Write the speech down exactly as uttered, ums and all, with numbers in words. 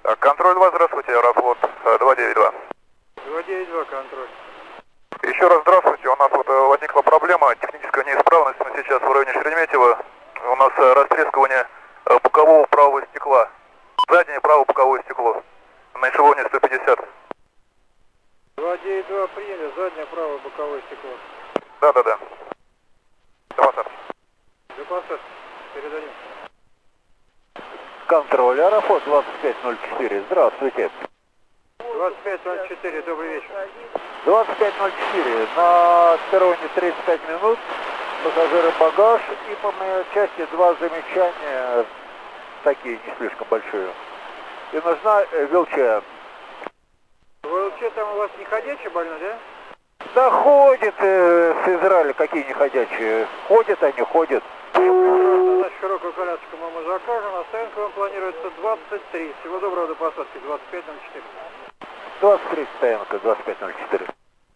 Контроль два, здравствуйте, Аэрофлот два девять два. два девять два, контроль. Еще раз здравствуйте, у нас вот возникла проблема, техническая неисправность, мы сейчас в районе Шереметьево, у нас растрескивание бокового правого стекла, заднее правое боковое стекло, на эшелоне сто пятьдесят. два девять два приняли, заднее правое боковое стекло. Да-да-да. До посадки. До посадки, передадим. Контроль, Аэрофлот двадцать пять ноль четыре, здравствуйте. двадцать пять ноль четыре, добрый вечер. двадцать пять ноль четыре, на перроне тридцать пять минут, пассажиры багаж, и по моей части два замечания, такие не слишком большие. И нужна э, вилчер. ВЛЧ там у вас не ходячий больной, да? Да ходит э, с Израиля, какие не ходячие. Ходят они, ходят. На широкую коляску мы закажем, а стоянка вам планируется двадцать три. Всего доброго, до посадки, двадцать пять ноль четыре. двадцать три стоянка, двадцать пять ноль четыре.